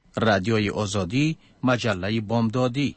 رادیوی آزادی، مجله بامدادی.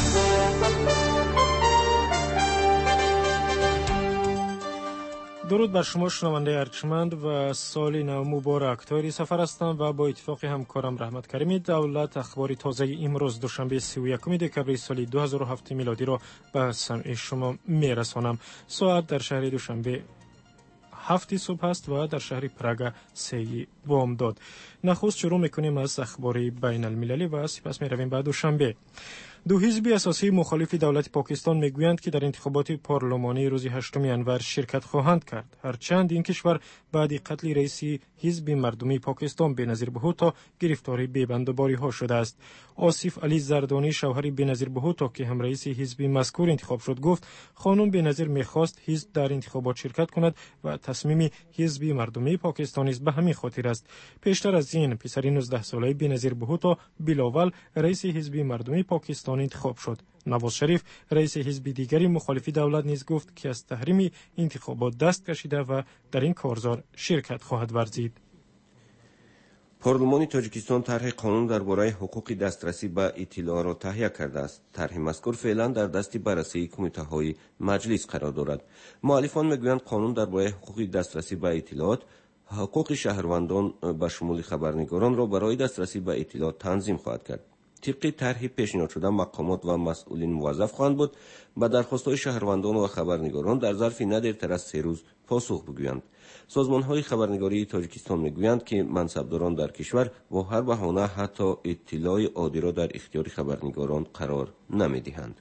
درود بر شما شنونده ارجمند و سال نو مبارک. طاهری سفر هستم و با اتفاق همکارم رحمت کریمی دولت اخبار تازه امروز دوشنبه 31 دکبر سال 2007 میلادی را به سمع شما میرسانم. ساعت در شهر دوشنبه 7 صبح است و در شهر پراگ 3 بامداد. نخست شروع میکنیم از اخبار بین المللی و سپس میرویم به دوشنبه. دو حزب اساسی مخالف دولت پاکستان میگویند که در انتخابات پارلمانی روز 8 انور شرکت خواهند کرد، هرچند این کشور بعد قتل رئیس حزب مردمی پاکستان بنظیر بهوتا گرفتار بی‌بندوباری ها شده است. آصف علی زردانی شوهر بنظیر بهوتا که هم رئیس حزب مذکور انتخاب شد گفت خانم بنظیر میخواست حزب در انتخابات شرکت کند و تصمیم حزب مردمی پاکستان است به همین خاطر است. پیشتر از این پسر 19 ساله بنظیر بهوتا بلاول رئیس حزب مردمی پاکستان انتخاب شد. نواز شریف رئیس حزب دیگری مخالف دولت نیز گفت که از تحریم انتخابات دست کشیده و در این کارزار شرکت خواهد ورزید. پارلمان تاجیکستان طرح قانون درباره حقوق دسترسی به اطلاع را تهیه کرده است. طرح مذکور فعلا در دست بررسی کمیته‌های مجلس قرار دارد. مؤلفان میگویند قانون درباره حقوق دسترسی به اطلاعات حقوق شهروندان به شمول خبرنگاران را برای دسترسی به اطلاعات تنظیم خواهد کرد. طبق طرح پیشنهاد شده مقامات و مسئولین موظف خواهند بود به درخواست‌های شهروندان و خبرنگاران در ظرف نه دیرتر از 3 روز پاسخ بگویند. سازمان‌های خبرنگاری تاجیکستان میگویند که منصبداران در کشور با هر بهانه حتی اطلاع عادی را در اختیار خبرنگاران قرار نمی‌دهند.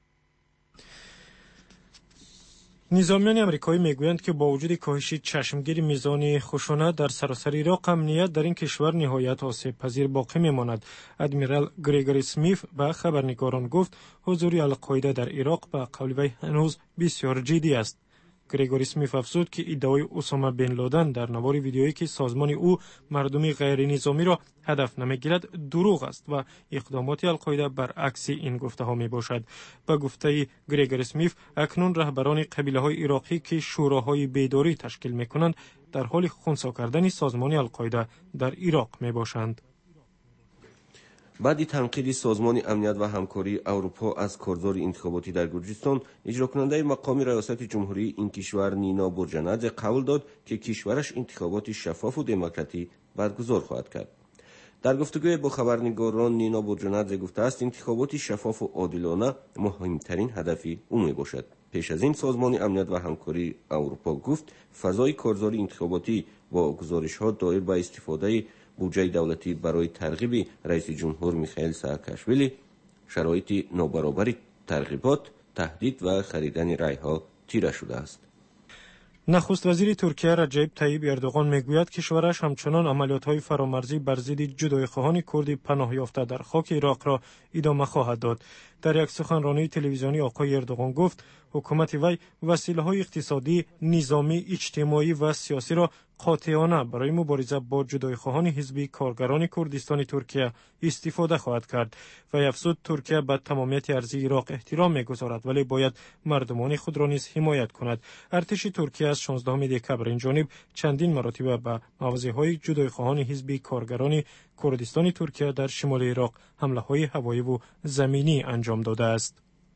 نظامیان امریکایی میگویند که با وجود کاهش چشمگیر میزان خشونت در سراسر عراق، امنیت در این کشور نهایت آسیب پذیر باقی میماند. ادمیرال گریگوری سمیت به خبرنگاران گفت حضور القاعده در عراق به قول وی هنوز بسیار جدی است. گریگوری سمیت افزود که ادعای اسامه بن لادن در نوار ویدیویی که سازمان او مردمی غیر نظامی را هدف نمیگیرد دروغ است و اقدامات القاعده برعکس این گفته ها می باشد. به گفته گریگوری سمیت اکنون رهبران قبیله های عراقی که شوراهای بیداری تشکیل می کنند در حال خنثی کردن سازمان القاعده در عراق می باشند. بعد تنقید سازمان امنیت و همکاری اروپا از کارزار انتخاباتی در گرجستان، اجراکننده مقام ریاست جمهوری این کشور نینا برجنادزه قول داد که کشورش انتخابات شفاف و دموکراتی برگزار خواهد کرد. در گفتگوی با خبرنگاران نینا برجنادزه گفته است انتخابات شفاف و عادلانه مهمترین هدف او می باشد. پیش از این سازمان امنیت و همکاری اروپا گفت فضای کارزار انتخاباتی با گزارش‌ها دایر به استفاده بودجه دولتی برای ترغیب رئیس جمهور میخائیل ساکاشویلی، شرایط نابرابری ترغیبات، تهدید و خریدن رای‌ها تیره شده است. نخست وزیر ترکیه رجب طیب اردوغان میگوید کشورش همچنان عملیات‌های فرامرزی بر ضد جدایخواهان کرد پناه یافته در خاک عراق را ادامه خواهد داد. در یک سخنرانی تلویزیونی آقای اردوغان گفت حکومت وی وسیله‌های اقتصادی، نظامی، اجتماعی و سیاسی را قاطعانه برای مبارزه با جدایخواهان حزب کارگران کردستان ترکیه استفاده خواهد کرد. و افزود ترکیه به تمامیت ارضی عراق احترام می‌گذارد ولی باید مردمان خود را نیز حمایت کند. ارتش ترکیه از 16 دکبر این جانب چندین مرتبه به مواضع‌های جدایخواهان حزب کارگران کردستان ترکیه در شمال عراق حمله‌های هوایی و زمینی انجام داده است.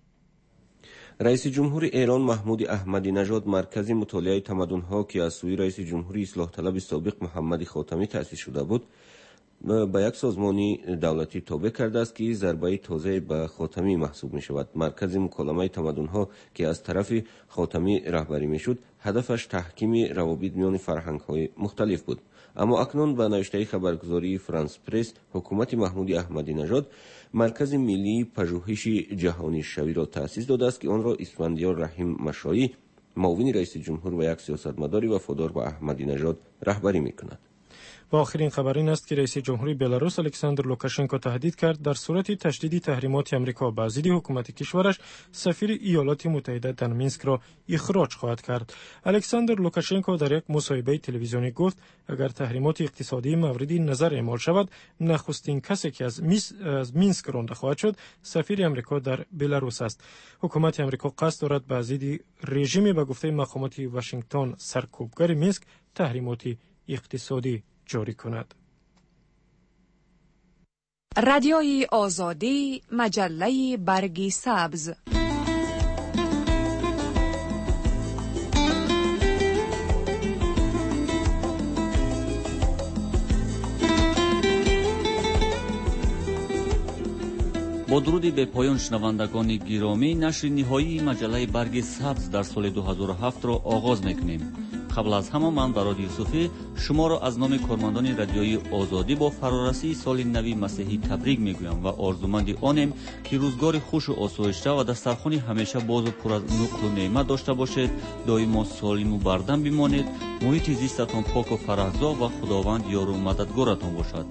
رئیس جمهور ایران محمود احمدی نژاد مرکز مطالعه تمدن‌ها که از سوی رئیس جمهوری اصلاح طلب سابق محمد خاتمی تأسیس شده بود به یک سازمانی دولتی تابع کرده است که ضربه تازه به خاتمی محسوب می شود. مرکز مکالمه تمدن‌ها که از طرف خاتمی رهبری می شد هدفش تحکیم روابط میان فرهنگ‌های مختلف بود. اما اکنون به نوشته خبرگزاری فرانس پرس حکومت محمود احمدی نژاد مرکز ملی پژوهش جهانی شوی را تأسیس داده است که آن را اسفندیار رحیم مشایی معاون رئیس جمهور و یک سیاستمدار وفادار به احمدی نژاد رهبری می‌کند. و آخرین خبر این است که رئیس جمهوری بلاروس الکساندر لوکاشنکو تهدید کرد در صورت تشدید تحریمات آمریکا بر ضد حکومت کشورش سفیر ایالات متحده در مینسک را اخراج خواهد کرد. الکساندر لوکاشنکو در یک مصاحبه تلویزیونی گفت اگر تحریمات اقتصادی مورد نظر اعمال شود نخستین کسی که از مینسک رانده خواهد شد سفیر آمریکا در بلاروس است. حکومت آمریکا قصد دارد بر ضد رژیم به گفته مقامات واشنگتن سرکوبگر مینسک تحریمات اقتصادی جاری کند. رادیوی آزادی، مجله برگ سبز. با درودی به پایان شنوندگان گرامی، نشر نهایی مجله برگ سبز در سال 2007 را آغاز میکنیم. قبل از همه من برادر یوسفی شما را از نام کارمندان رادیوی آزادی با فرارسی سال نو مسیحی تبریک میگویم و آرزومند آنیم که روزگار خوش و آسایشته و دسترخوانی همیشه باز و پر از نقل و نعمت داشته باشید، دائما سالم و بردم بمانید، محیط زیستتان پاک و فرهزا و خداوند یار و مددگارتان باشد.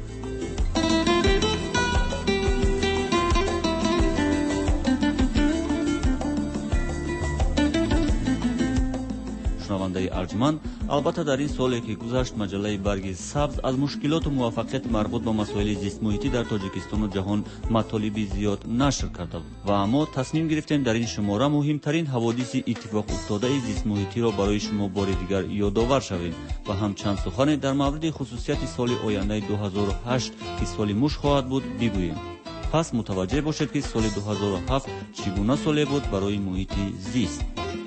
شنونده ارجمند، البته در این سالی که گذشت مجله برگ سبز از مشکلات و موفقیت مربوط به مسائل زیست محیطی در تاجیکستان و جهان مطالبی زیاد نشر کرده و اما تصمیم گرفتیم در این شماره مهمترین حوادث اتفاق افتاده زیست محیطی را برای شما بار دیگر یادآور شویم و هم چند سخن در مورد خصوصیت سال آینده 2008 که سال موش خواهد بود بگوییم. پس متوجه باشید که سال 2007 چگونه سالی بود برای محیط زیست.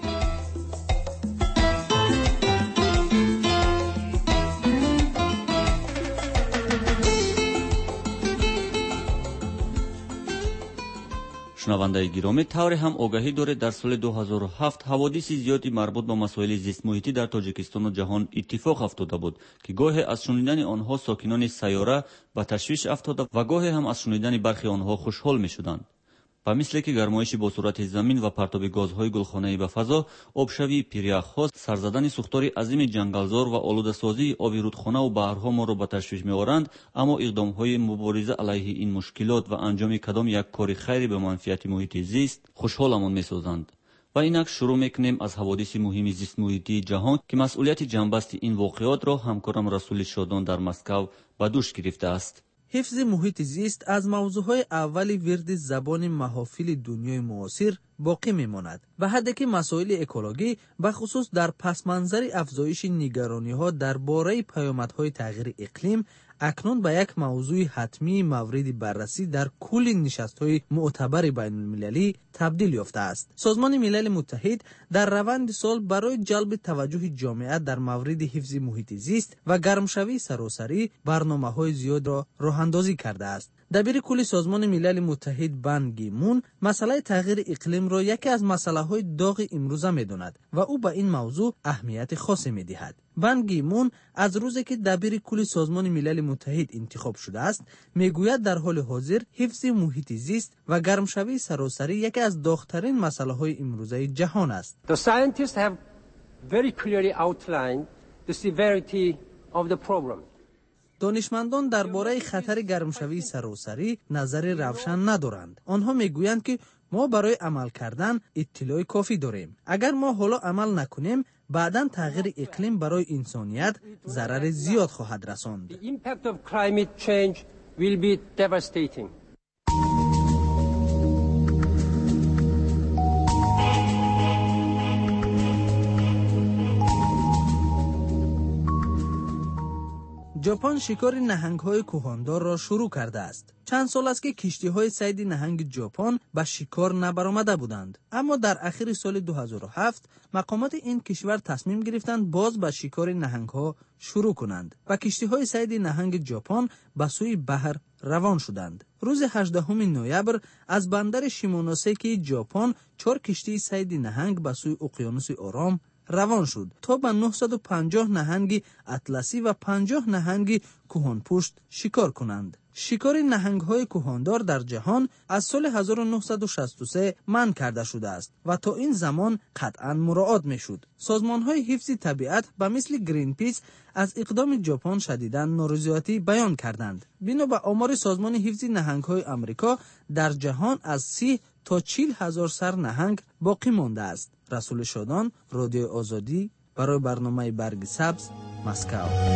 شنونده گرامی، طور هم آگاهی دارید در سال 2007 حوادث زیادی مربوط به مسائل زیست محیطی در تاجیکستان و جهان اتفاق افتاده بود که گاهی از شنیدن آنها ساکنان سیاره به تشویش افتاده و گاهی هم از شنیدن برخی آنها خوشحال می شدند. و مثل که گرمایش با صورت زمین و پرتاب گازهای گلخانه‌ای به فضا، آبشوی پیریخ‌ها، سرزدن سوختار عظیم جنگلزار و آلوده‌سازی آب رودخانه و بحرها ما را به تشویش می‌آورند، اما اقدام‌های مبارزه علیه این مشکلات و انجام کدام یک کار خیری به منفعت محیط زیست خوشحالمان می‌سازند. و اینک شروع می‌کنیم از حوادث مهم زیست محیطی جهان که مسئولیت جنبست این واقعات را همکارم رسول شادان در مسکو به دوش گرفته است. حفظ محیط زیست از موضوعهای اولی ورد زبان محافل دنیای معاصر باقی میماند و حتی که مسائل اکولوژی به خصوص در پس منظر افزایش نگرانی‌ها درباره پیامدهای تغییر اقلیم اکنون به یک موضوع حتمی مورد بررسی در کل نشست‌های معتبر بین المللی تبدیل یافته است. سازمان ملل متحد در روند سال برای جلب توجه جامعه در مورد حفظ محیط زیست و گرمشوی سراسری برنامه‌های زیاد را راه‌اندازی کرده است. دبیر کل سازمان ملل متحد بان کی مون مسئله تغییر اقلیم را یکی از مسائل‌های داغ امروزه می‌داند و او به این موضوع اهمیت خاصی می‌دهد. بان کی مون از روزی که دبیر کل سازمان ملل متحد انتخاب شده است میگوید در حال حاضر حفظ محیط زیست و گرمشوی سراسری یکی از داغ‌ترین مسائل‌های امروزه جهان است. The scientists have very clearly outlined the severity of the problem. دانشمندان درباره خطر گرمشوی سراسری نظر روشن ندارند. آنها میگویند که ما برای عمل کردن اطلاع کافی داریم. اگر ما حالا عمل نکنیم بعداً تغییر اقلیم برای انسانیت ضرر زیاد خواهد رساند. The impact of climate change will be devastating. ژاپن شکار نهنگ‌های کهاندار را شروع کرده است. چند سال است که کشتی‌های صید نهنگ ژاپن به شکار نبرآمده بودند، اما در اخر سال 2007 مقامات این کشور تصمیم گرفتند باز به شکار نهنگ‌ها شروع کنند و کشتی‌های صید نهنگ ژاپن به سوی بحر روان شدند. روز 18 نوامبر از بندر شیمونوسکی ژاپن 4 کشتی صید نهنگ به سوی اقیانوس آرام روان شد تا به 950 نهنگ اطلسی و 50 نهنگ کهانپشت شکار کنند. شکار نهنگ‌های کهاندار در جهان از سال 1963 منع کرده شده است و تا این زمان قطعاً مراعات می‌شد. سازمان‌های حفظ طبیعت به مثل گرین پیس از اقدام ژاپن شدیداً نارضایتی بیان کردند. بنا به آمار سازمان حفظ نهنگ‌های آمریکا در جهان از 30 تا 40 هزار سر نهنگ باقی مانده است. رسول شادان، رادیو آزادی، برای برنامه برگ سبز، مسکو.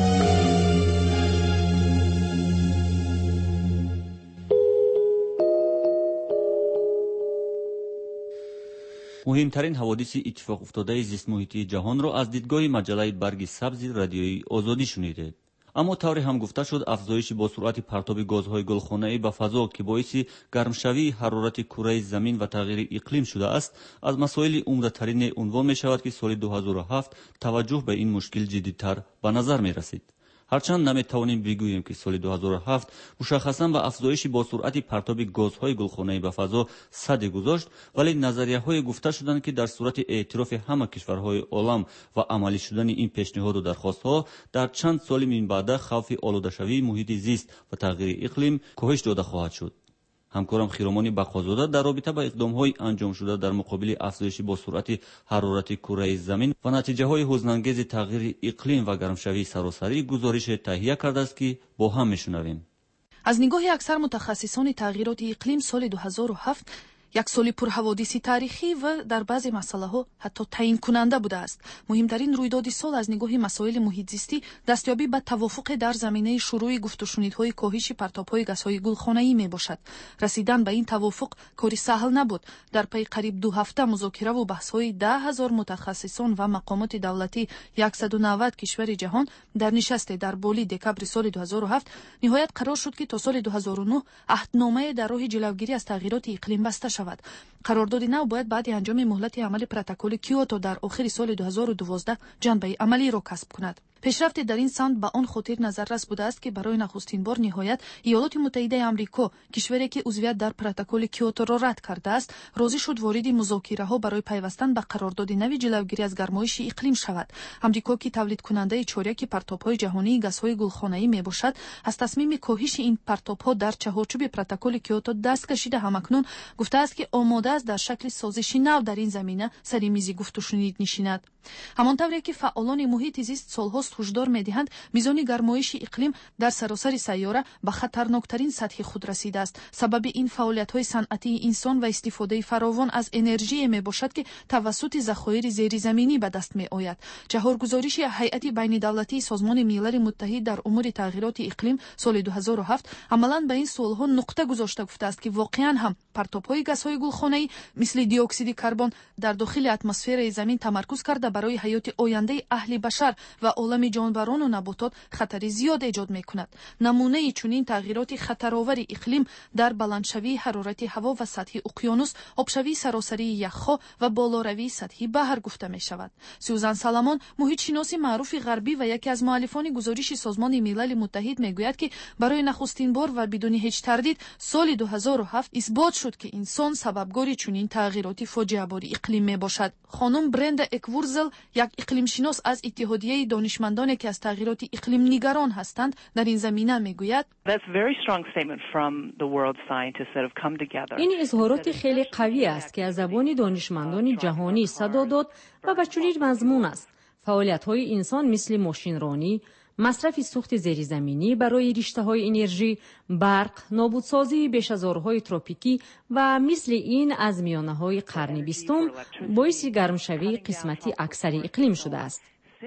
مهمترین حوادث اتفاق افتاده زیست محیطی جهان را از دیدگاه مجله برگ سبز رادیوی آزادی شنیدید. аммо тавре ҳам гуфта шуд афзоиши бо суръати партоби газҳои гулхонаӣ ба фазо ки боиси гармшавии ҳарорати кураи замин ва тағйири иқлим шудааст аз масоили умдатарине унвон мешавад ки соли 2007 таваҷҷӯҳ ба ин мушкил ҷиддитар ба назар мерасид. ҳарчанд наметавонем бигӯем ки соли 2007 мушаххасан ба афзоиши бо суръати партоби газҳои гулхонаӣ ба фазо саде гузошт, вале назарияҳое гуфта шуданд ки дар сурати эътирофи ҳама кишварҳои олам ва амалӣ шудани ин пешниҳоду дархостҳо дар чанд соли минбаъда хавфи олудашавии муҳити зист ва тағйири иқлим коҳиш дода хоҳад шуд. ҳамкорам хиромони бақозода дар робита ба иқдомҳои анҷомшуда дар муқобили афзоиши бо суръати ҳарорати кураи замин ва натиҷаҳои ҳузнангези тағйири иқлим ва гармшавии саросарӣ гузорише таҳия кардааст ки бо ҳам мешунавем. аз нигоҳи аксар мутахассисони тағйироти иқлим соли 2007 як соли пурҳаводиси таърихӣ ва дар баъзе масъалаҳо ҳатто таъйинкунанда будааст. муҳимтарин рӯйдоди сол аз нигоҳи масоили муҳитзистӣ дастёбӣ ба тавофуқе дар заминаи шурӯи гуфтушунидҳои коҳиши партобҳои газҳои гулхонаӣ мебошад. расидан ба ин тавофуқ кори саҳл набуд. дар пайи қариб 2 ҳафта музокираву баҳсҳои 10,000 мутахассисон ва мақомоти давлатии 190 кишвари ҷаҳон дар нишасте дар Боли декабри соли 2007 ниҳоят қарор шуд ки то соли 2009 аҳдномае дар роҳи ҷилавгирӣ аз тағйироти иқлим баста шавад. қарордоди нав бояд баъди анҷоми муҳлати амали протоколи Киото дар охири соли 2012 ҷанбаи амалиро касб кунад. пешрафте дар ин самт ба он хотир назаррас будааст ки барои нахустин бор ниҳоят иёлоти муттаҳидаи амрико, кишваре ки узвият дар протоколи Киоторо рад кардааст, розӣ шуд вориди музокираҳо барои пайвастан ба қарордоди нави ҷилавгирӣ аз гармоиши иқлим шавад. амрико ки тавлидкунандаи чоряки партобҳои ҷаҳонии газҳои гулхонаӣ мебошад, аз тасмими коҳиши ин партобҳо дар чаҳорчӯби протоколи Киото даст кашида ҳамакнун гуфтааст ки омодааст дар шакли созиши нав дар ин замина сари мизи гуфтушунид нишинад. ҳамон тавре ки фаъолони муҳити зист солҳост ҳушдор медиҳанд, мизони гармоиши иқлим дар саросари сайёра ба хатарноктарин сатҳи худ расидааст. сабаби ин фаъолиятҳои санъатии инсон ва истифодаи фаровон аз энержие мебошад ки тавассути захоири зеризаминӣ ба даст меояд. ҷаҳоргузориши ҳайати байнидавлатии Созмони Миллали Муттаҳид дар умури тағйироти иқлим соли 2007 амалан ба ин суолҳо нуқта гузошта гуфтааст ки воқеан ҳам партобҳои газҳои гулхонаӣ мисли диоксиди карбон дар дохили атмосфераи замин тамаркуз карда барои ҳаёти ояндаи аҳли башар ва олами ҷонварону наботот хатари зиёд эҷод мекунад. намунаи чунин тағйироти хатаровари иқлим дар баландшавии ҳарорати ҳаво ва сатҳи уқёнус, обшавии саросарии яххо ва болоравии сатҳи баҳр гуфта мешавад. Сюзан Саламон, муҳитшиноси маъруфи ғарбӣ ва яке аз муаллифони гузориши Созмони Миллали Муттаҳид мегӯяд ки барои нахустин бор ва бидуни ҳеҷ тардид соли 2007 исбот шуд ки инсон сабабгори чунин тағйироти фоҷиабори иқлим мебошад. хонум Бренда Эквурзел, як иқлимшинос аз иттиҳодияи донишмандоне ки аз тағйироти иқлим нигарон ҳастанд, дар ин замина мегӯяд: ин изҳороти хеле қавӣ аст ки аз забони донишмандони ҷаҳонӣ садо дод ва ба чунин мазмун аст: фаъолиятҳои инсон мисли мошинронӣ, масрафи сӯхти зеризаминӣ барои риштаҳои энержӣ, барқ, нобудсозии бешазорҳои тропикӣ ва мисли ин аз миёнаҳои қарни 20 боиси гармшавии қисмати аксари иқлим шудааст.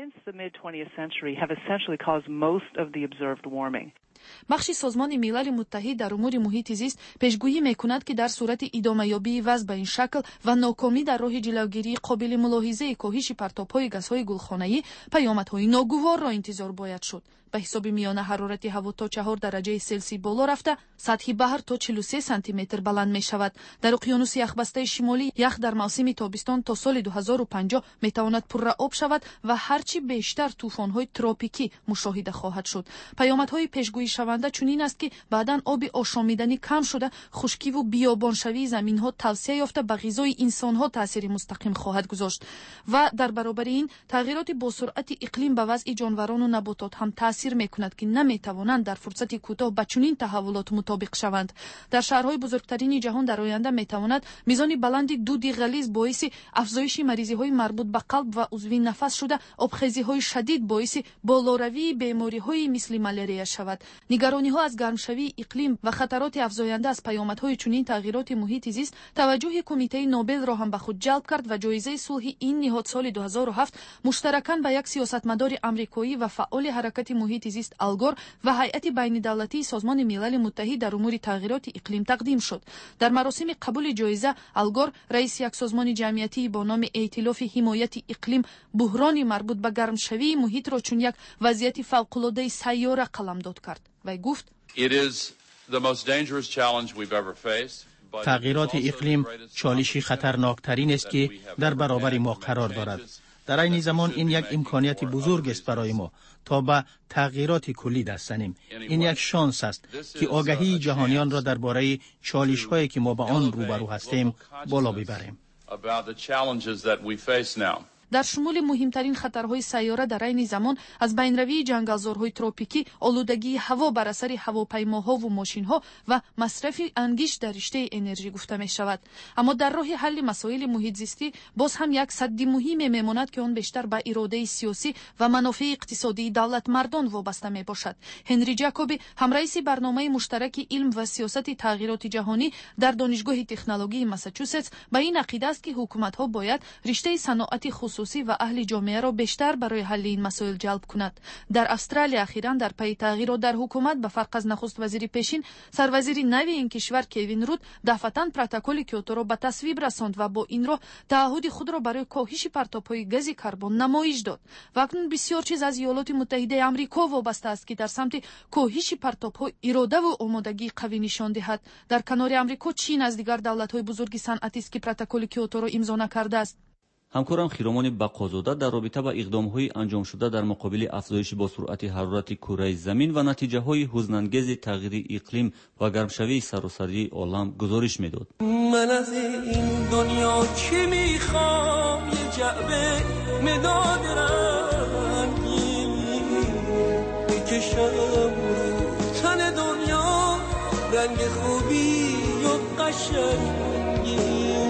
бахши Созмони Миллали Муттаҳид дар умури муҳити зист пешгӯӣ мекунад ки дар сурати идомаёбии вазъ ба ин шакл ва нокомӣ дар роҳи ҷилавгирии қобили мулоҳизаи коҳиши партобҳои газҳои гулхонаӣ паёмадҳои ногуворро интизор бояд шуд. ба ҳисоби миёна ҳарорати ҳаво то 4 дараҷаи селсий боло рафта, сатҳи баҳр то 43 сантиметр баланд мешавад. дар уқёнуси яхбастаи шимолӣ ях дар мавсими тобистон то соли 2050 метавонад пурра об шавад ва ҳарчи бештар тӯфонҳои тропикӣ мушоҳида хоҳад шуд. паёмадҳои пешгӯишаванда чунин аст ки баъдан оби ошомиданӣ кам шуда, хушкиву биёбоншавии заминҳо тавсия ёфта ба ғизои инсонҳо таъсири мустақим хоҳад гузошт. ва дар баробари ин тағйироти босуръати иқлим ба вазъи ҷонварону наботот ҳам таъсир мекунад ки наметавонанд дар фурсати кӯтоҳ ба чунин таҳаввулот мутобиқ шаванд. дар шаҳрҳои бузургтарини ҷаҳон дар оянда метавонад мизони баланди дуди ғализ боиси афзоиши маризиҳои марбут ба қалб ва узви нафас шуда, обхезиҳои шадид боиси болоравии бемориҳои мисли малярия шавад. нигарониҳо аз гармшавии иқлим ва хатароти афзоянда аз паёмадҳои чунин тағйироти муҳити зист таваҷҷӯҳи кумитаи Нобелро ҳам ба худ ҷалб кард ва ҷоизаи сулҳи ин ниҳод соли 2007 муштаракан ба як сиёсатмадори амрикоӣ ва фаъоли ҳаракати муҳити зист Ал Гор ва ҳайати байнидавлатии Созмони Милали Муттаҳид дар умури тағйироти иқлим тақдим шуд. Дар маросими қабули ҷоиза Ал Гор раиси як созмони ҷамъиятии бо номи Эътилофи ҳимояти иқлим буҳрони марбут ба гармшавии муҳитро чун як вазъияти фавқулодаи сайёра қаламдод кард. Вай гуфт: تغییرات اقلیم چالشی خطرناکترین است که در برابر ما قرار دارد. در این زمان این یک امکانیت بزرگ است برای ما تا به تغییرات کلی دست زنیم. این یک شانس است که آگاهی جهانیان را درباره چالش‌هایی که ما با آن روبرو هستیم بالا ببریم. дар шумули муҳимтарин хатарҳои сайёра дар айни замон аз байнравии ҷангалзорҳои тропикӣ, олудагии ҳаво бар асари ҳавопаймоҳову мошинҳо ва масрафи ангиш дар риштаи энержӣ гуфта мешавад. аммо дар роҳи ҳалли масоили муҳитзистӣ боз ҳам як садди муҳиме мемонад ки он бештар ба иродаи сиёсӣ ва манофеи иқтисодии давлатмардон вобаста мебошад. ҳенри ҷакоби, ҳамраиси барномаи муштараки илм ва сиёсати тағйироти ҷаҳонӣ дар донишгоҳи технологии Массачусетс ба ин ақида аст ки ҳукуматҳо бояд риштаи саноати خصوصی و اهل جامعه را بیشتر برای حل این مسائل جلب کند. در استرالیا اخیراً در پی تغییرات در حکومت به فرق از نخست وزیر پیشین، سروزیر نوی این کشور کوین رود دفعتاً پروتکل کیوتو را به تصویب رساند و با این راه تعهد خود را برای کاهش پرتاب‌های گاز کربن نمایش داد. و اکنون بسیار چیز از ایالات متحده آمریکا وابسته است که در سمت کاهش پرتاب‌ها اراده و آمادگی قوی نشان دهد. در کنار آمریکا چین از دیگر دولت‌های بزرگ صنعتی است که پروتکل کیوتو را امضا نکرده است. ҳамкорам хиромони бақозода дар робита ба иқдомҳои анҷомшуда дар муқобили афзоиши босуръати ҳарорати кураи замин ва натиҷаҳои ҳузнангези тағйири иқлим ва гармшавии саросарии олам гузориш медод. ман аз ин дунё чӣ мехоҳам е ҷаъбе медод рангин мекашам ро тани дунё ранги хубию қашанги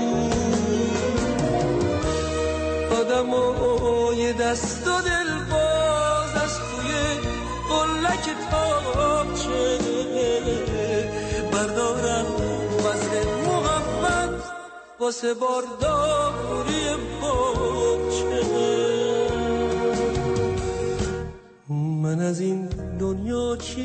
آدمای دست و دل باز از توی قلک تاقچه بردارم وزن محبت واسه بارداری باچه من از این دنیا چی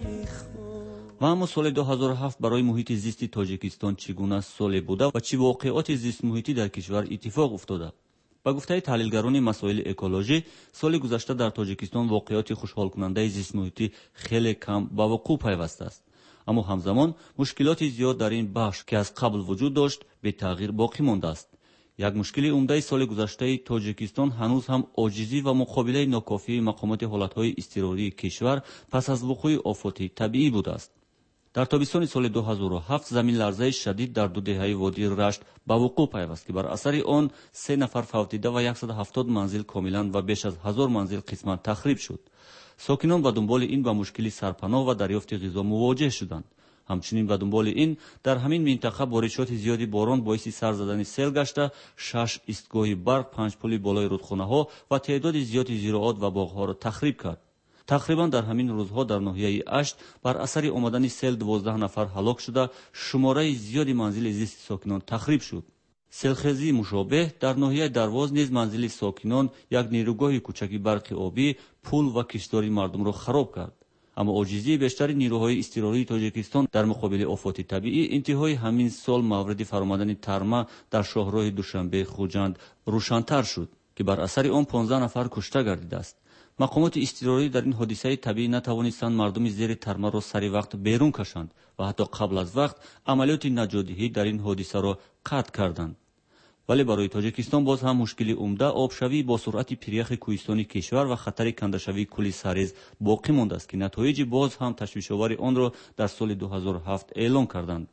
میخوام. و اما سال 2007 برای محیط زیستی تاجیکستان چگونه سال بوده و چی واقعات زیست محیطی در کشور اتفاق افتاده؟ با گفته تحلیلگران مسائل اکولوژی، سال گذشته در تاجیکستان واقعات خوشحالکننده زیست محیطی خیلی کم با وقوع پیوسته است. اما همزمان مشکلات زیاد در این بخش که از قبل وجود داشت به تغییر باقی مانده است. یک مشکل عمده سال گذشته تاجیکستان هنوز هم عاجزی و مقابله ناکافی مقامات حالتهای اضطراری کشور پس از وقوع آفات طبیعی بوده است. در تابستان سال 2007 زمین لرزه شدید در دو دهه وادی رشت با وقوع پیوست که بر اثر آن 3 نفر فوت دیده و 170 منزل کاملا و بیش از 1000 منزل قسما تخریب شد. ساکنان به دنبال این با مشکل سرپناه و دریافت غذا مواجه شدند. همچنین به دنبال این در همین منطقه بارشات زیادی باران باعث سر زدن سیل گشته، 6 ایستگاه برق، 5 پل بالای رودخانه‌ها و تعداد زیادی زراعت و باغ‌ها را تخریب کرد. تقریبا در همین روزها در ناحیه اشت بر اثر آمدن سیل 12 نفر هلاک شده، شماره زیادی منزل زیست ساکنان تخریب شد. سیلخیزی مشابه در ناحیه درواز نیز منزل ساکنان، یک نیروگاه کوچکی برق آبی، پل و کشتزاری مردم را خراب کرد. اما عاجزی بیشتر نیروهای اضطراری تاجیکستان در مقابل آفات طبیعی انتهای همین سال مورد فرآمدن ترما در شهرهای دوشنبه خوجند روشن‌تر شد که بر اثر آن 15 نفر کشته گردیده است. مقامات اضطراری در این حادثه طبیعی نتوانستند مردم زیر ترما را سری وقت بیرون کشند و حتی قبل از وقت عملیات نجات‌دهی در این حادثه را قطع کردند. ولی برای تاجیکستان باز هم مشکل عمده آبشوی با سرعت پیریخ کوهستانی کشور و خطر کنده‌شوی کل سرریز باقی مانده است که نتایج باز هم تشویش‌آور آن را در سال 2007 اعلام کردند.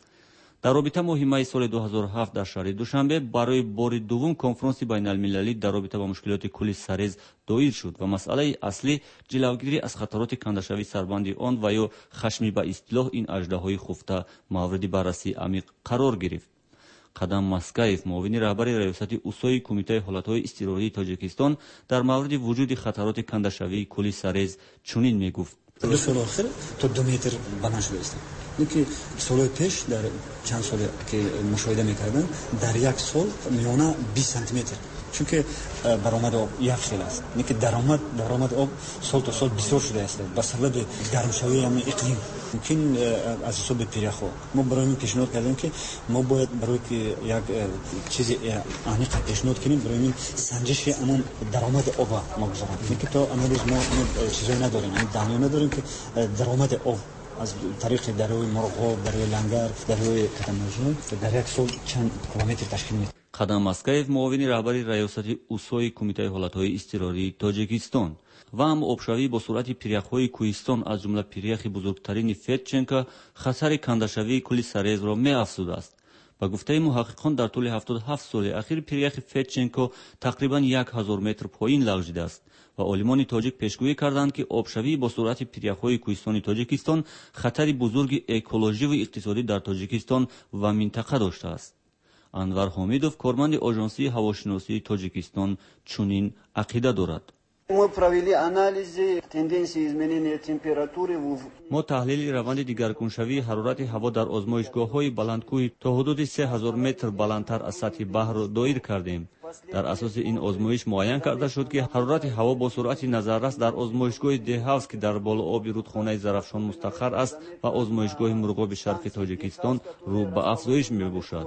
در رابطه مهمه سال 2007 در شهر دوشنبه برای بار دوم کنفرانس بین المللی در رابطه با مشکلات کل سرریز دایر شد و مسئله اصلی جلوگیری از خطرات کنده‌شوی سربند آن و یا خشمی به اصطلاح این اژدهای خفته مورد بررسی عمیق قرار گرفت. قدم مسکایف، معاون رهبر ریاست اوسای کمیته حالتهای اضطراری تاجیکستان، در مورد وجود خطرات کنده‌شوی کل سرریز چنین میگفت: 2 سال آخر تا 2 متر بلند شده است. اینکه سالهای پیش در چند سال که مشاهده میکردن در یک سال میانه 20 سانتی متر، چون که برآمد آب یک سال است. اینکه درآمد آب سال تا سال بسیار شده است به سبب گرمشوی اقلیم. ممکن از حساب پیرخو ما برای این پیشنهاد کردیم که ما باید برای که یک چیز عمیق پیشنهاد کنیم برای این سنجش امام درآمد آب ما گذاریم. اینکه تا امروز ما چیزی نداریم، این دانه نداریم که درآمد آب از طریق دریای مرغاب، دریای لنگر، دریای کتماژون در یک سال چند کیلومتر تشکیل میده. қадам Маскаев муовини раҳбари раёсати усои кумитаи ҳолатҳои изтирории Тоҷикистон ва ҳам обшавӣ бо суръати пиряхҳои кӯҳистон аз ҷумла пиряхи бузургтарини Федченко хатари кандашавии кӯли Сарезро меафзудааст. ба гуфтаи муҳаққиқон дар тӯли 77 соли ахир пиряхи Федченко тақрибан 1000 метр поин лағжидааст ва олимони тоҷик пешгӯӣ карданд ки обшавӣ бо суръати пиряхҳои кӯҳистони Тоҷикистон хатари бузурги экологиву иқтисодӣ дар Тоҷикистон ва минтақа доштааст. Анвар Ҳомидов, корманди Оҷонсии ҳавошиносии Тоҷикистон, чунин ақида дорад. мо таҳлили раванди дигаргуншавии ҳарорати ҳаво дар озмоишгоҳҳои баландкӯҳи то ҳудуди 3000 метр баландтар аз сатҳи баҳрро доир кардем. дар асоси ин озмоиш муайян карда шуд, ки ҳарорати ҳаво бо суръати назаррас дар озмоишгоҳи деҳавз, ки дар болооби рудхонаи Зарафшон мустақар аст, ва озмоишгоҳи Мурғоби Шарқи Тоҷикистон рӯ ба афзоиш мебошад.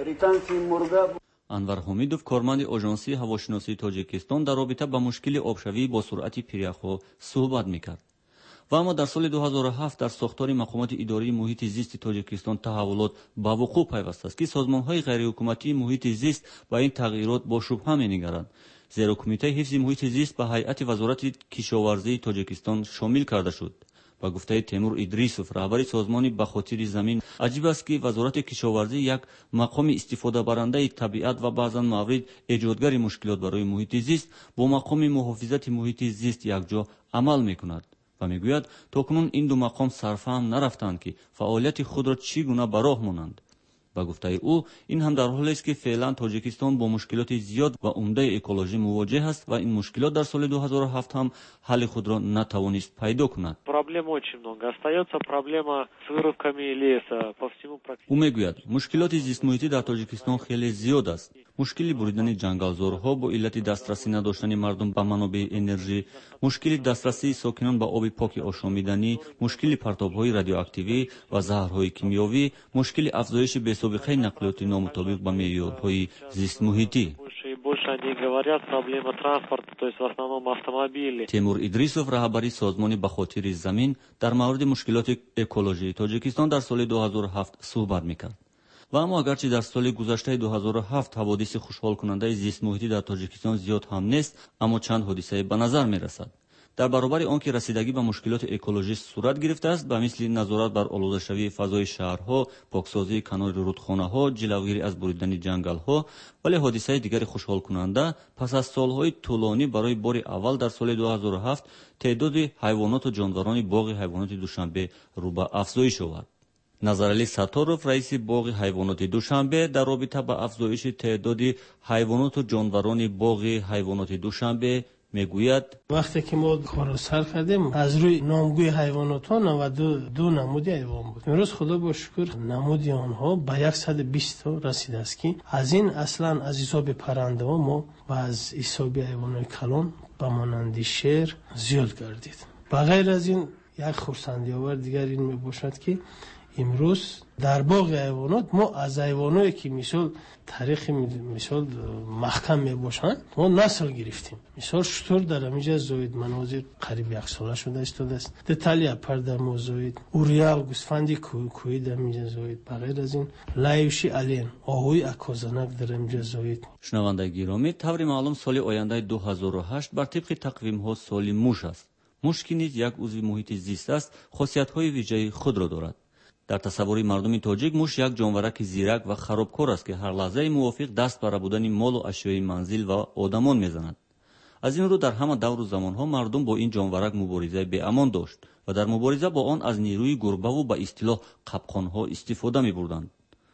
Анвар Ҳомидов, корманди Оҷонсии ҳавошиносии Тоҷикистон, дар робита ба мушкили обшавии бо суръати пиряхҳо суҳбат мекард. ва аммо дар соли 2007 дар сохтори мақомоти идории муҳити зисти Тоҷикистон таҳаввулот ба вуқӯъ пайвастаст, ки созмонҳои ғайриҳукуматии муҳити зист ба ин тағйирот бо шубҳа менигаранд. зеро кумитаи ҳифзи муҳити зист ба ҳайати вазорати кишоварзии Тоҷикистон шомил карда шуд. ба гуфтаи Темур Идрисов, раҳбари созмони ба хотири замин, аҷиб аст, ки вазорати кишоварзӣ як мақоми истифодабарандаи табиат ва баъзан маврид эҷодгари мушкилот барои муҳити зист бо мақоми муҳофизати муҳити зист якҷо амал мекунад ва мегӯяд токунун ин ду мақом сарфаҳм нарафтанд, ки фаъолияти худро чӣ гуна ба роҳ монанд. ба гуфтаи ӯ, ин ҳам дар ҳолест, ки феълан Тоҷикистон бо мушкилоти зиёд ва умдаи экологӣ мувоҷеҳ аст ва ин мушкилот дар соли 2007 ҳам ҳалли худро натавонист пайдо кунад. Проблем очень много. Остается проблема с вырубками леса по всему практически. ӯ мегӯяд, мушкилоти зистмуҳитӣ дар Тоҷикистон хеле зиёд аст. мушкили буридани ҷангалзорҳо бо иллати дастрасӣ надоштани мардум ба манобеи энержӣ, мушкили дастрасии сокинон ба оби поки ошомиданӣ, мушкили партобҳои радиоактивӣ ва заҳрҳои кимиёвӣ, мушкили афзоиши бесобиқаи нақлиёти номутобиқ ба меъёрҳои зистмуҳитӣ. Больше они говорят, проблема транспорта, то есть в основном автомобили. Темур Идрисов, раҳбари созмони ба хотири замин, дар мавриди мушкилоти экологии Тоҷикистон дар соли 2007 суҳбат мекард. ва аммо агарчи дар соли гузаштаи 2007 ҳаводиси хушҳолкунандаи зистмуҳитӣ дар Тоҷикистон зиёд ҳам нест, аммо чанд ҳодисае ба назар мерасад. дар баробари он ки расидагӣ ба мушкилоти экологӣ сурат гирифтааст, ба мисли назорат бар олудашавии фазои шаҳрҳо, поксозии канори рудхонаҳо, ҷилавгирӣ аз буридани ҷангалҳо, вале ҳодисаи дигари хушҳолкунанда пас аз солҳои тӯлонӣ барои бори аввал дар соли 2007 теъдоди ҳайвоноту ҷонварони боғи ҳайвоноти Душанбе рӯ ба афзоиш овард. Назарали Сатторов, раиси боғи ҳайвоноти Душанбе, дар робита ба афзоиши теъдоди ҳайвоноту ҷонварони боғи ҳайвоноти Душанбе мегӯяд: вақте ки мо корро сар кардем, аз рӯи номгӯи ҳайвонотҳо 92 намуди ҳайвон буд. имрӯз худо бо шукр намуди онҳо ба 120 расидааст, ки аз ин аслан аз ҳисоби паррандаҳо мо ва аз ҳисоби ҳайвоноти калон ба монанди шер зиёд гардид. ба ғайр аз ин як хурсандиовар дигар ин мебошад, ки имрӯз дар боғи ҳайвонот мо аз ҳайвоное ки мисол таърихи мисол маҳкам мебошанд, мо насл гирифтем. мисол шутур дар амиҷа зоид манозир қариб 1 сола шуда истодааст. детали апар дар мо зоид, уриал гӯсфанди кӯҳӣ дар амиҷа зоид. ба ғайр аз ин лайвши ален, оҳуи акозанак дар амиҷа зоид. шунавандаи гиромӣ, таври маълум соли ояндаи 2008 бар тибқи тақвимҳо соли муш аст. муш ки низ як узви муҳити зист аст, хосиятҳои виҷаи худро дорад. дар тасаввури мардуми тоҷик муш як ҷонвараки зирак ва харобкор аст, ки ҳар лаҳзаи мувофиқ даст ба рабудани молу ашёи манзил ва одамон мезанад. аз ин рӯ дар ҳама давру замонҳо мардум бо ин ҷонварак муборизаи беамон дошт ва дар мубориза бо он аз нирӯи гурбаву ба истилоҳ қапқонҳо истифода мебурданд.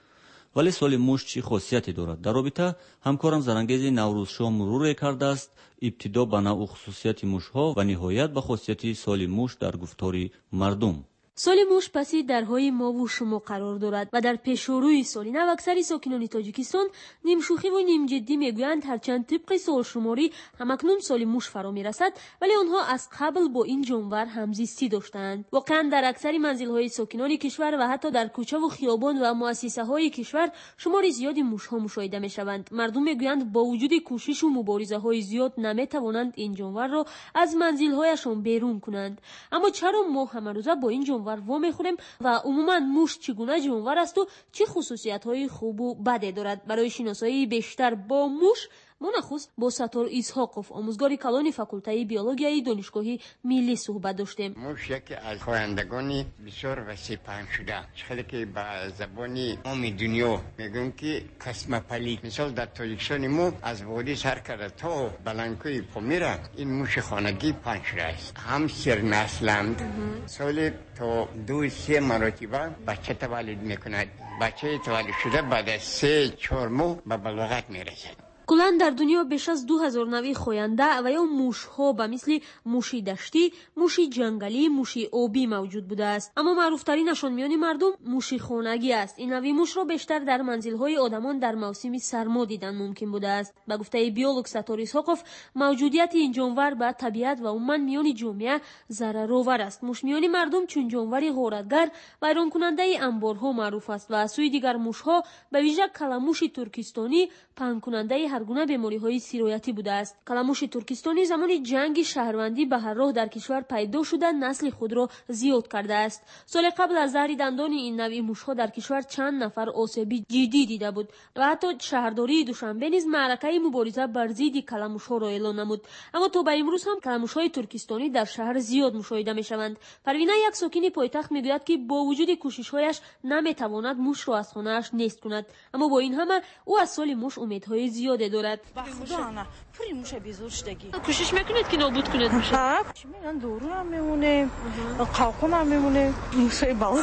ولی سال موش چی خاصیتی دارد؟ در رابطه همکارم زرانگیز نوروزشاه مرور کرده است، ابتدا به نوع خصوصیت موشها و نهایت به خاصیت سال موش در گفتار مردم. سال موش پسی درهای ما و شما قرار دارد و در پیشروی سال نو اکثر ساکنان تاجیکستان نیم شوخی و نیم جدی میگویند هرچند طبق سال شماری همکنون سال موش فرا میرسد ولی آنها از قبل با این جانور همزیستی داشتند. واقعا در اکثر منزل‌های ساکنان کشور و حتی در کوچه و خیابان و مؤسسه‌های کشور شمار زیادی موش‌ها مشاهده می‌شوند. مردم میگویند با وجود کوشش و مبارزه‌های زیاد نمی‌توانند این جانور را از منزل‌هایشان بیرون کنند. اما چرا ما همه روزه با این جانور وام می‌خوریم و عموما موش چگونه جانور است و چه خصوصیت‌های خوب و بد دارد؟ برای شناسایی بیشتر با موش ما نخست با ستار اسحاقوف آموزگار کلان فاکولته بیولوژی دانشگاهی ملی صحبت داشتیم. موش یکی از خوانندگان بسیار وسیع پهن شده، چقدر که به زبانی عام دنیا میگن که کسمپلی. مثال در تاجیکستان ما از وادی سرکرده تا بلنکوی پامیرا این موش خانگی پهن شده است. هم سر نسلند، سال تا 2-3 مرتبه بچه تولد میکند. بچه تولد شده بعد از 3-4 ماه به بلوغت میرسد. کلاً در دنیا بیش از 2000 نوع خواننده و یا موش‌ها به مثل موشی دشتی، موشی جنگلی، موشی آبی موجود بوده است. اما معروف‌ترینشان میان مردم موشی خانگی است. این نوع موش را بیشتر در منزل‌های آدمان در موسم سرما دیدن ممکن بوده است. به گفته بیولوگ ستار اسحاقوف، موجودیت این جانور به طبیعت و عموماً میان جامعه ضررآور است. موش میان مردم چون جانوری غارتگر و ویران کننده انبارها معروف است و از سوی دیگر موش‌ها به ویژه کلموش ترکستانی پهن کننده هر گونه بیماری‌های سیرایتی بوده است. کلموش ترکستانی زمان جنگ شهروندی به هر راه در کشور پیدا شده نسل خود را زیاد کرده است. سال قبل از زهر دندان این نوع موش‌ها در کشور چند نفر آسیبی جدی دیده بود و حتی شهرداری دوشنبه نیز معرکه مبارزه بر ضد کلموش‌ها را اعلان نمود. اما تا به امروز هم کلموش‌های ترکستانی در شهر زیاد مشاهده می‌شوند. پروینه یک ساکن پایتخت میگوید که با وجود کوشش‌هایش نمی‌تواند موش را از خانه‌اش نیست کند، اما با این همه او از سال موش امیدهای زیادی دارد. خدا نه پوری موش بیزورشتگی کوشش میکنید که نابود کنید موش؟ چی میگن دورو هم میمونه، قاقون هم میمونه، موشای بالا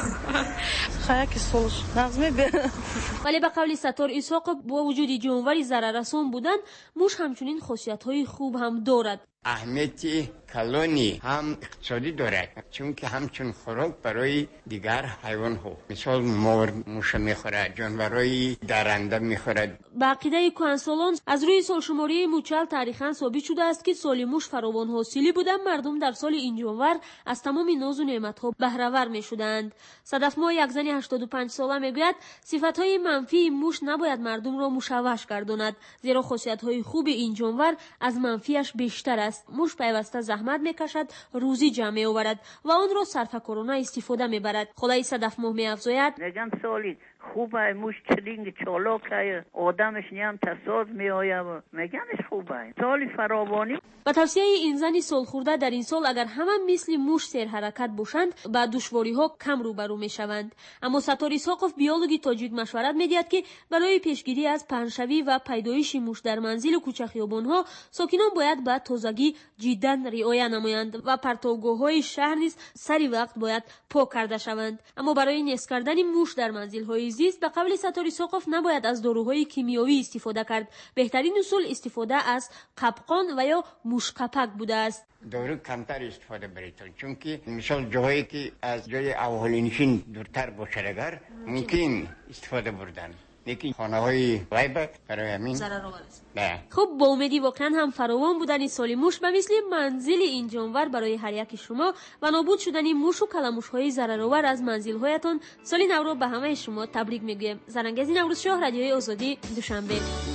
خیلی که سولش نظمه ولی به قول ستار اسحاق با وجود جانوری ضرررسان بودن موش همچنین خاصیت‌های خوب هم دارد. اهمیتی کلانی هم اقتصادی دارد، چون که همچون خوراک برای دیگر حیوان ها، مثال مور موش میخورد، جانورای درنده میخورد. به عقیده کهنسالان از روی سالشماری موچل تاریخاً ثابت شده است که سال موش فراوان حاصلی بودن مردم در سال این جانور از تمام ناز و نعمت‌ها بهره‌ور میشدند. صدف ما یک زن 85 ساله میگوید صفات‌های منفی موش نباید مردم را مشوش گرداند، زیرا خاصیت‌های خوب این جانور از منفیش بیشتر است. موش پیوسته زحمت میکشد، روزی جمع میآورد و آن را صرفه‌کارانه استفاده میبرد. خدای صدف ماه میافزاید میگم سالی خوبه موش چلینگ چالاکه آدمش نیم تصاد میآید میگمش خوبه سالی فراوانی. با توصیه این زنی سالخورده در این سال اگر همه مثل موش سیر حرکت باشند با دشواری‌ها کم روبرو میشوند. اما ستار اسحاقوف بیولوژی تاجیک مشورت میدهد که برای پیشگیری از پهنشوی و پیدایش موش در منزل و کوچه خیابان‌ها ساکنان باید به تازگی جدا رعایت نمایند و پرتوگاه‌های شهر نیز سری وقت باید پاک کرده شوند. اما برای نیست کردن موش در منزل‌های زیست به قول ستار اسحاقوف نباید از داروهای کیمیایی استفاده کرد. بهترین اصول استفاده از قبقان و یا موشقپک بوده است. دارو کمتر استفاده برید، چون که مثال جایی که از جای اولینشین دورتر باشه اگر ممکن استفاده بردن، لیکن خانه‌های غیبه برای همین ضررآور است. نه. خب با امیدی واقعا هم فراوان بودن سال موش به مثل منزل این جانور برای هر یک شما و نابود شدن موش و کلموش‌های ضررآور از منزل‌هایتان سال نو را به همه شما تبریک میگویم. زرانگیز نوروزشاه، رادیوی آزادی، دوشنبه.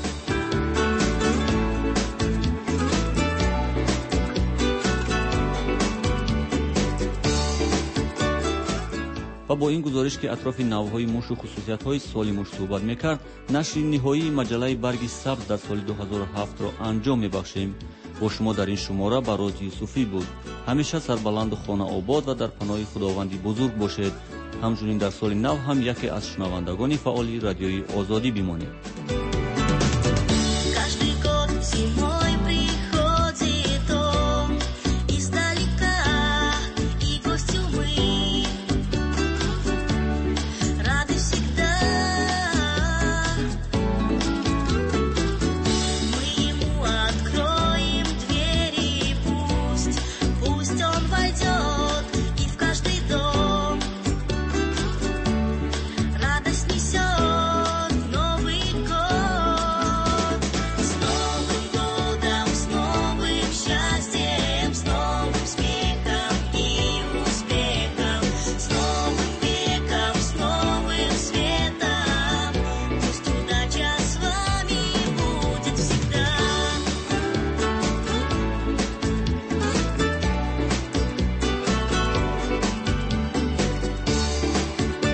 و با این گزارش که اطراف نوهای موش و خصوصیت‌های سال موش صحبت می‌کرد، نشر نهایی مجله برگ سبز در سال 2007 را انجام می‌بخشیم. با شما در این شماره براز یوسفی بود. همیشه سربلند و خانه آباد و در پناه خداوندی بزرگ باشید. همچنین در سال نو هم یکی از شنوندگان فعال رادیوی آزادی بمانید.